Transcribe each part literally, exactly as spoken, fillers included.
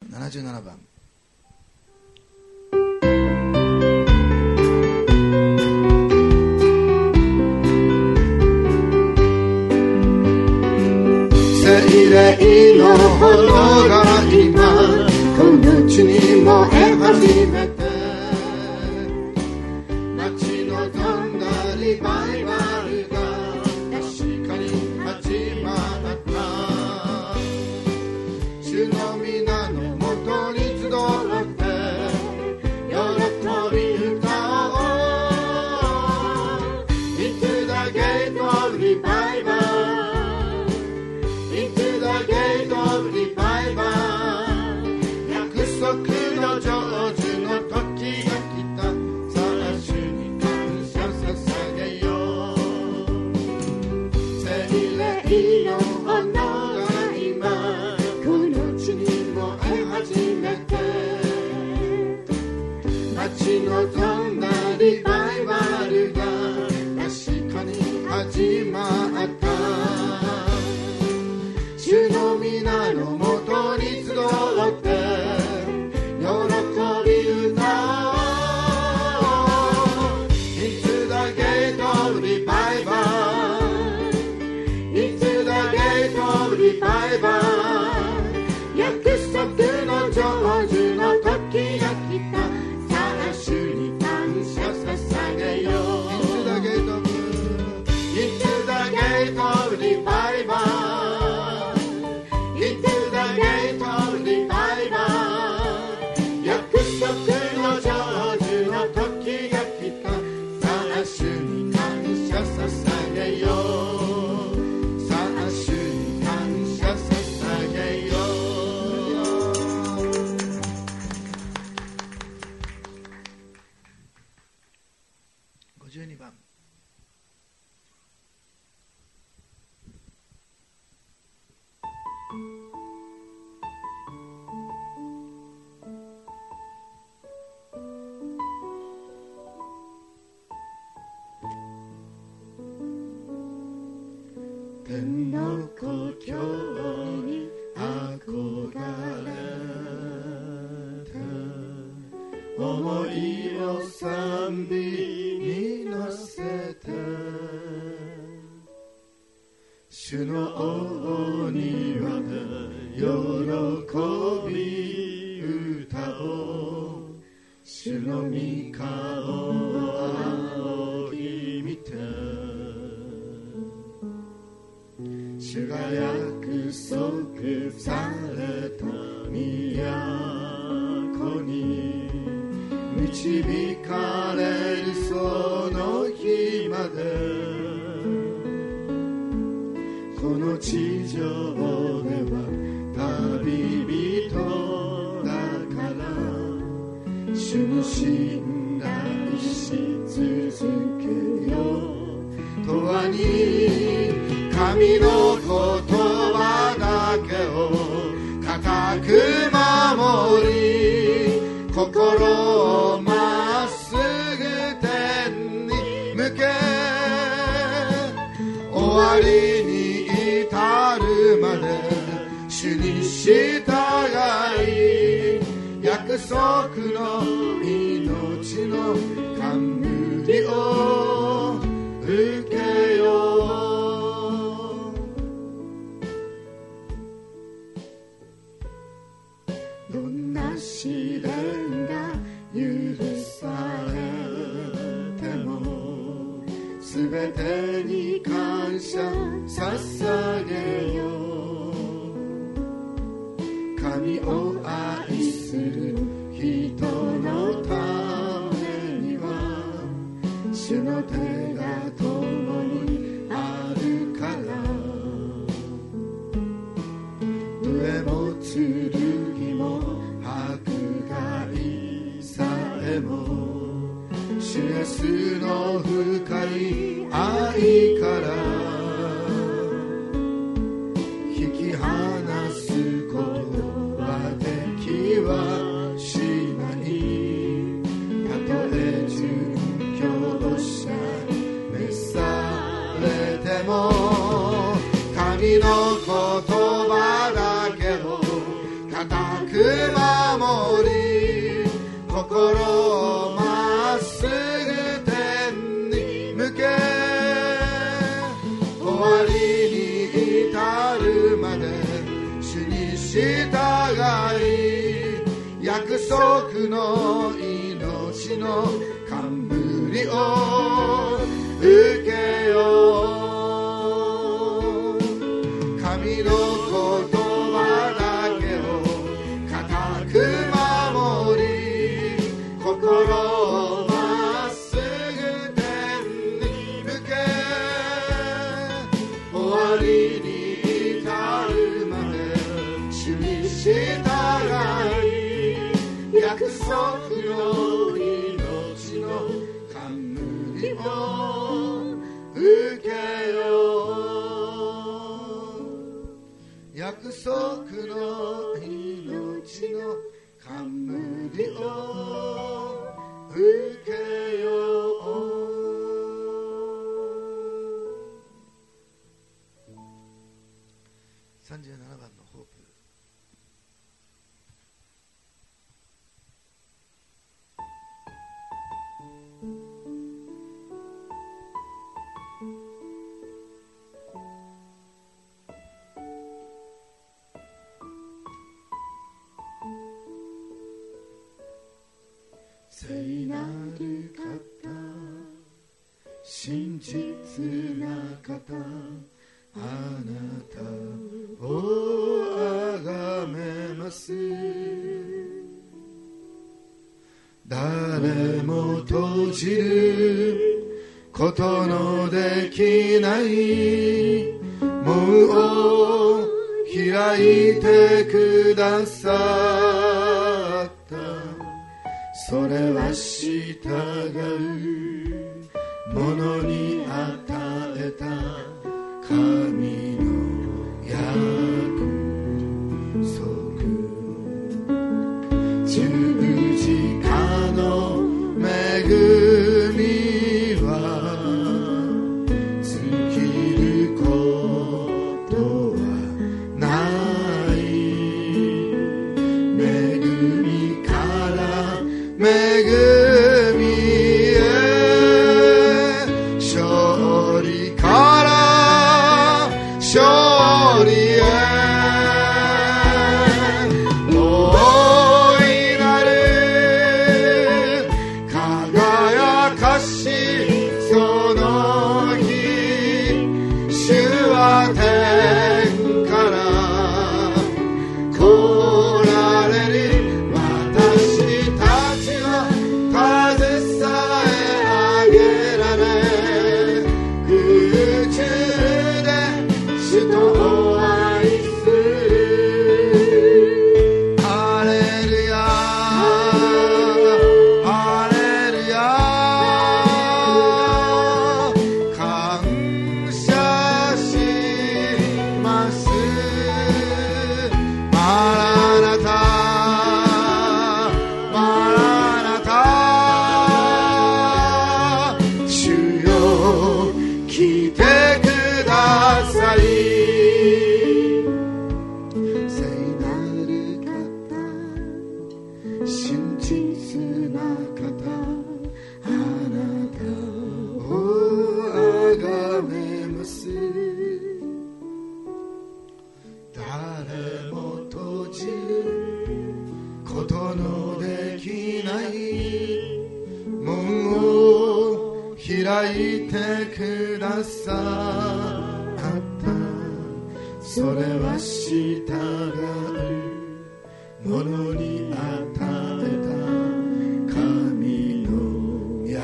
ななじゅうななばん。 聖霊の炎が今この地に燃え始めて、待ち望んだリバイバルが確かに始まった。主の皆のもとに集って喜び歌おう。 Into the gate of revival, Into the gate of revival、 約束の成就の時が来た。さあ主に感謝捧げよう。聖霊の炎が今この地に燃え始めて、待ち望んだリバイバルが確かに始まった。主の皆のもとに集って喜び歌おう。 Into the gate of revival, Into the gate of revival、 約束の成就の時が来た。さあ主に感謝捧げよう。 Into the gate of Into the gate of revival、 ごじゅうにばん。 天の故郷に憧れて、思いを賛美に乗せて、主のお庭で喜び歌おう。主の御顔を仰ぎ見て、主が約束された都に導かれるその日まで、この地上では旅人だから、主に信頼し続けよう。永遠に神の言葉だけを固く守り、心をまっすぐ天に向け、終わりに至るまで主に従い、約束の命の冠を受けよう。どんな試練が許されても、すべてに感謝捧げよう。神を愛する人のためには、主の手が共にあるから、上も剣も迫害さえも、主イエスの深い愛から引き離すことは敵はしない。たとえ殉教者召されても、神の言葉だけを固く守心をまっすぐ天に向け終わりに至るまで主に従い約束の命の冠を受けよう。神の言葉だけを固く守り心をまっすぐ天に向け終わりに至るまで主に従い約束の命の冠を受けよう。約束の命の冠を受けよう。 さんじゅうななばんのホープ。 聖なる方、真実な方、あなたをあがめます。誰も閉じることのできない門を開いてくださった。それは従う者に与えた神の約束。十字架の恵みは尽きることはない。恵みから恵みへ、勝利から勝利へ、大いなる輝かしその日、主は天から来られる。私たちは風さえ上げられ、空中で主と愛する。ハレルヤハレルヤ、感謝します。マラナタマラナタ、主よ来てください。聖なる方、真実な方、あなたをあがめます。誰も閉じることのできない門を開いてくださった。それは従う者に与えた神の約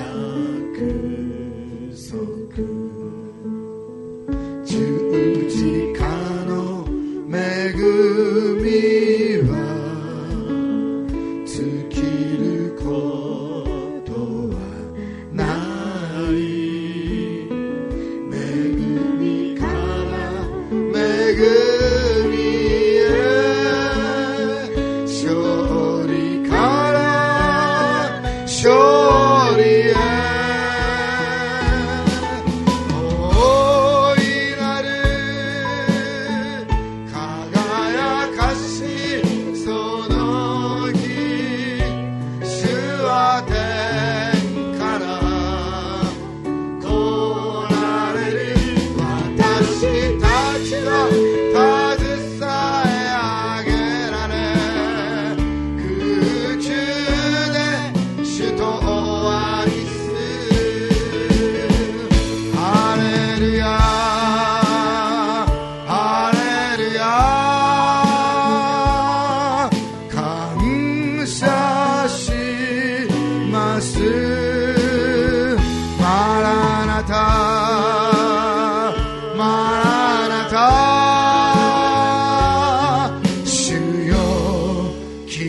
束。十字架の恵みは尽きることはない。恵みから恵みへ、勝利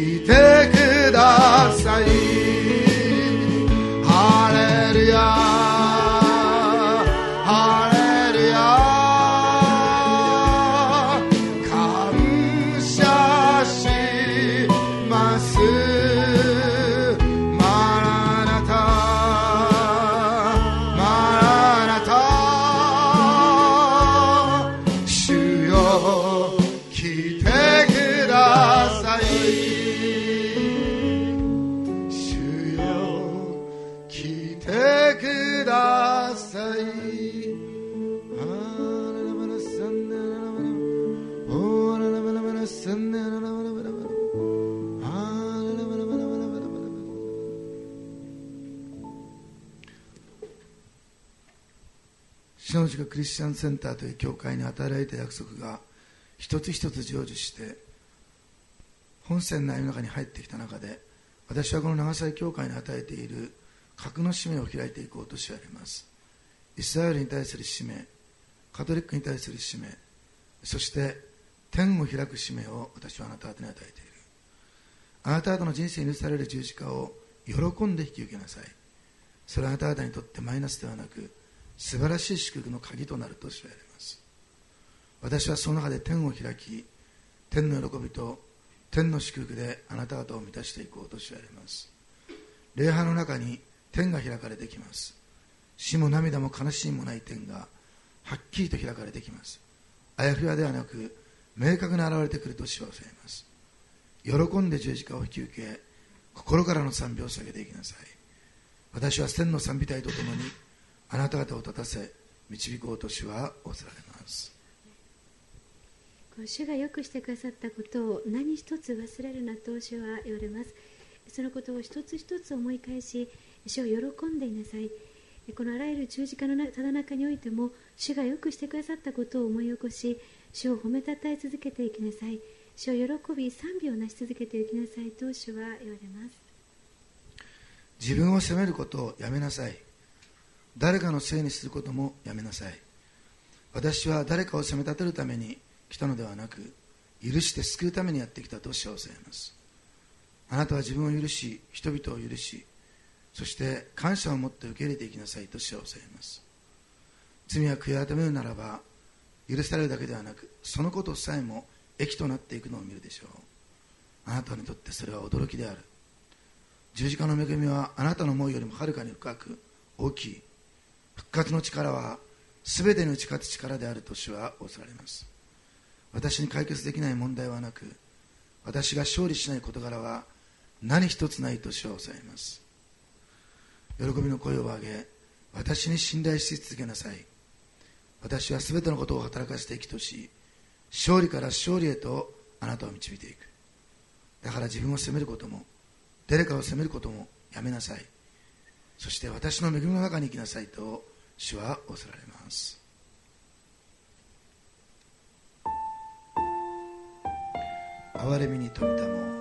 来てください。ハレルヤハレルヤ、感謝しますマラナタマラナタ、主よ来てください。主よ来てください。あららまらさんねららまら、おららまらまらさんねららまらまらまら、あららまらまらまらまらまら。主の字がクリスチャンセンターという教会に与えられた約束が一つ一つ成就して本線内の中に入ってきた中で、私はこの長崎教会に与えている格の使命を開いていこうとしわれます。イスラエルに対する使命、カトリックに対する使命、そして天を開く使命を私はあなた方に与えている。あなた方の人生に許される十字架を喜んで引き受けなさい。それはあなた方にとってマイナスではなく素晴らしい祝福の鍵となるとしわれます。私はその中で天を開き、天の喜びと天の祝福であなた方を満たしていこうとしわれます。礼拝の中に天が開かれてきます。死も涙も悲しみもない天がはっきりと開かれてきます。あやふやではなく明確に現れてくると主は教えます。喜んで十字架を引き受け、心からの賛美を捧げていきなさい。私は千の賛美隊とともにあなた方を立たせ導こうと主は仰せられます。 主がよくしてくださったことを何一つ忘れるなと主は言われます。そのことを一つ一つ思い返し、主を喜んでいなさい。このあらゆる十字架のただ中においても主がよくしてくださったことを思い起こし、主を褒めたたえ続けていきなさい。主を喜び賛美をなし続けていきなさいと主は言われます。 自分を責めることをやめなさい。誰かのせいにすることもやめなさい。私は誰かを責め立てるために来たのではなく、許して救うためにやってきたと主は教えます。あなたは自分を許し、人々を許し、そして感謝を持って受け入れていきなさいと主は教えます。罪は悔い改めるならば許されるだけではなく、そのことさえも益となっていくのを見るでしょう。あなたにとってそれは驚きである。十字架の恵みはあなたの思いよりもはるかに深く大きい。復活の力は全てに打ち勝つ力であると主は仰せられます。私に解決できない問題はなく、私が勝利しない事柄は何一つないと主は仰せられます。喜びの声を上げ、私に信頼し続けなさい。私は全てのことを働かせて益とし、勝利から勝利へとあなたを導いていく。だから自分を責めることも誰かを責めることもやめなさい。そして私の恵みの中に生きなさいと主は仰せられます。憐れみに富みたも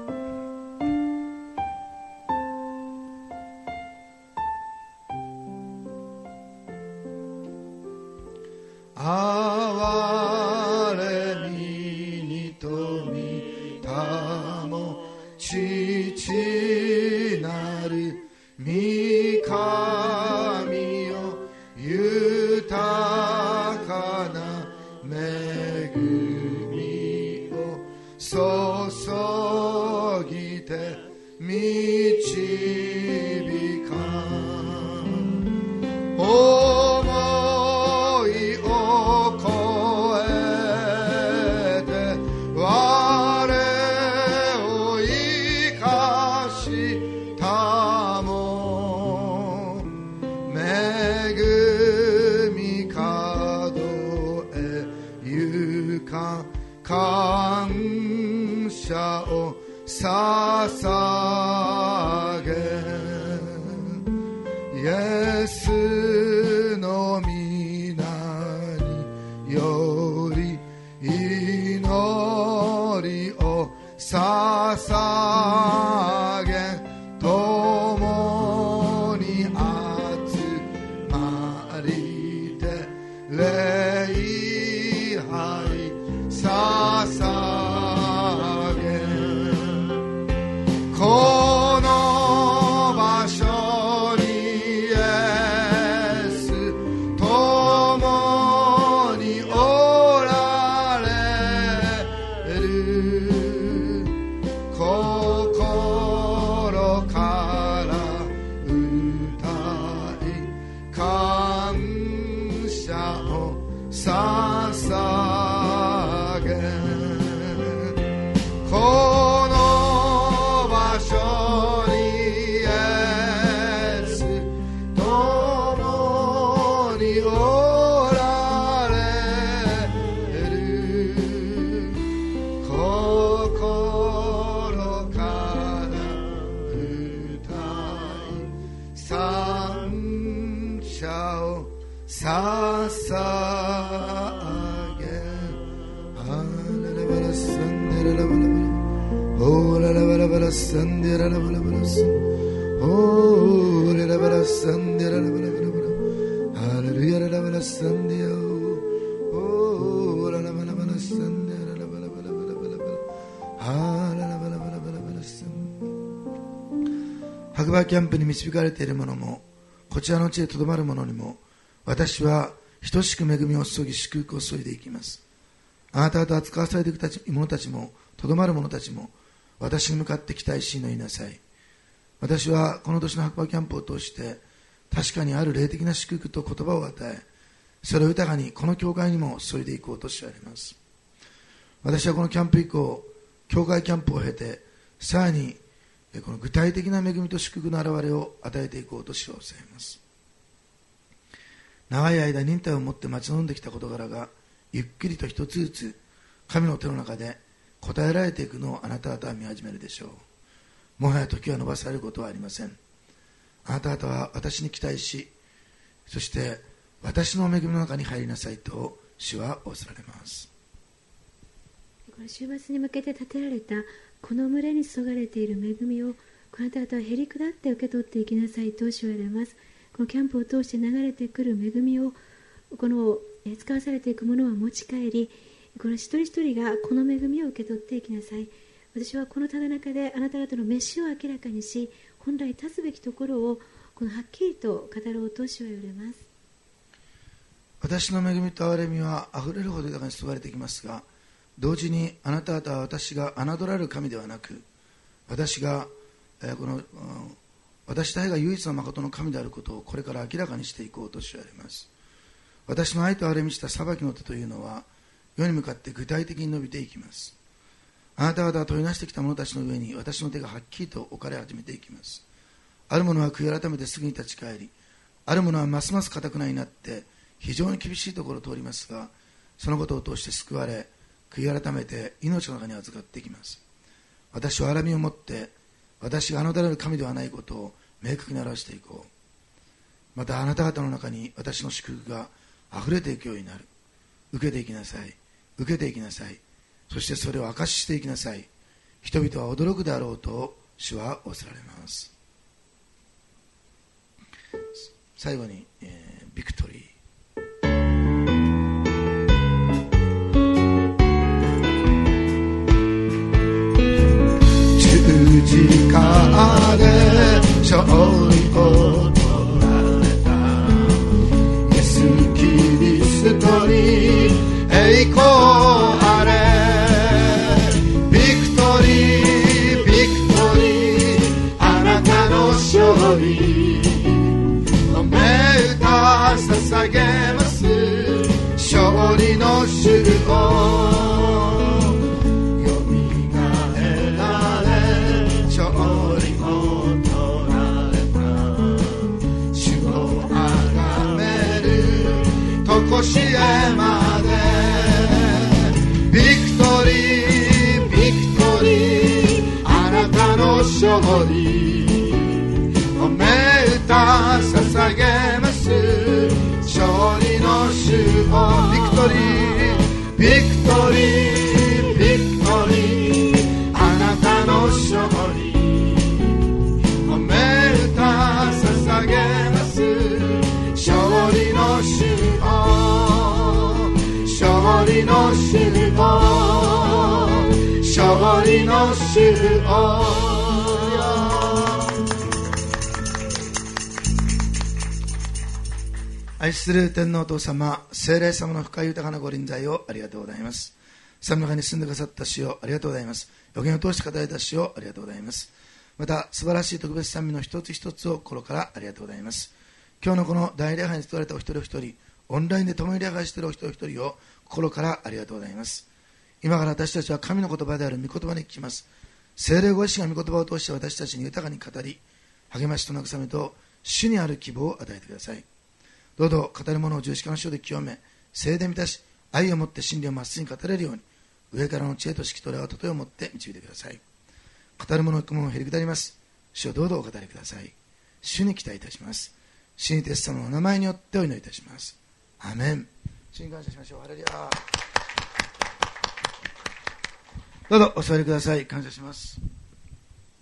哀れみに富みたも父なる御神よ、豊かな恵みを注ぎて導か思いを超えて我を生かしたも恵み門へ行か感謝を捧げイエスの皆により祈りを捧げ共に集まりて礼拝捧げこの場所にイエス共におられる。心から歌い感謝を捧げ、この場所にイエス共におられる。心から歌い感謝を捧げ、あららばらさんでららばらばら、おららばらばらさんでららばらばらさん、おららばらさんでららばらばらばら、ハレルヤららばらさんでよ、おららばらばらさんでららばらばらばらばらばら、はららばらばらばらばらさん。白馬キャンプに導かれている者も、こちらの地へとどまる者にも、私は等しく恵みを注ぎ祝福を注いでいきます。あなた方扱わされていく者たちもとどまる者たちも私に向かって期待し祈りなさい。私はこの年の白馬キャンプを通して確かにある霊的な祝福と言葉を与え、それを豊かにこの教会にも注いでいこうとしております。私はこのキャンプ以降、教会キャンプを経てさらにこの具体的な恵みと祝福の現れを与えていこうとしようとしています。長い間忍耐を持って待ち望んできた事柄がゆっくりと一つずつ神の手の中で答えられていくのをあなた方は見始めるでしょう。もはや時は延ばされることはありません。あなた方は私に期待し、そして私の恵みの中に入りなさいと主は仰せられます。 この週末に向けて建てられたこの群れに注がれている恵みをあなた方はへり下って受け取っていきなさいと主は言われます。このキャンプを通して流れてくる恵みをこの使わされていくものは持ち帰り、この一人一人がこの恵みを受け取っていきなさい。私はこのただ中であなた方の飯を明らかにし、本来立つべきところをこのはっきりと語ろうと主は言われます。 私の恵みと憐れみはあふれるほど豊かに注がれていきますが、同時にあなた方は私が侮られる神ではなく、私が、えー、この、うん私たちが唯一の誠の神であることをこれから明らかにしていこうとしわれます。私の愛と憐れみした裁きの手というのは世に向かって具体的に伸びていきます。あなた方が問いなしてきた者たちの上に私の手がはっきりと置かれ始めていきます。ある者は悔い改めてすぐに立ち返り、ある者はますます堅くなになって非常に厳しいところを通りますが、そのことを通して救われ、悔い改めて命の中に預かっていきます。私は憐れみを持って私が侮れる神ではないことを明確に表していこう。またあなた方の中に私の祝福があふれていくようになる。受けていきなさい。受けていきなさい。そしてそれを証ししていきなさい。人々は驚くであろうと主は仰せられます。最後に、えー、ビクトリー。十字架で勝利を取られたイエスキリストに栄光あれ。ビクトリービクトリーあなたの勝利おめ歌捧げます。勝利の主をこしえまでビクトリービクトリーあなたの勝利おめ歌捧げます。勝利の主をビクトリービクトリービクトリーあなたの勝利おめ歌捧げます。勝利の主を勝利の主を勝利の主を愛する天皇お父様、聖霊様の深い豊かなご臨在をありがとうございます。寒の中に住んでくださった主をありがとうございます。予言を通して語られた主をありがとうございます。また素晴らしい特別賛美の一つ一つを心からありがとうございます。今日のこの大礼拝に伝われたお一人お一人、オンラインで共に礼拝しているお一人お一人を心からありがとうございます。今から私たちは神の言葉である御言葉に聞きます。聖霊ご自身が御言葉を通して私たちに豊かに語り、励ましと慰めと主にある希望を与えてください。どうぞ語る者を十字架の塩で清め、聖で満たし、愛をもって真理をまっすぐに語れるように、上からの知恵と指揮と礼を例えをもって導いてください。語る者の雲も減り下ります。主をどうぞお語りください。主に期待いたします。主にテス様のお名前によってお祈りいたします。アーメン。主に感謝しましょう。ハレルヤ。どうぞお座りください。感謝します。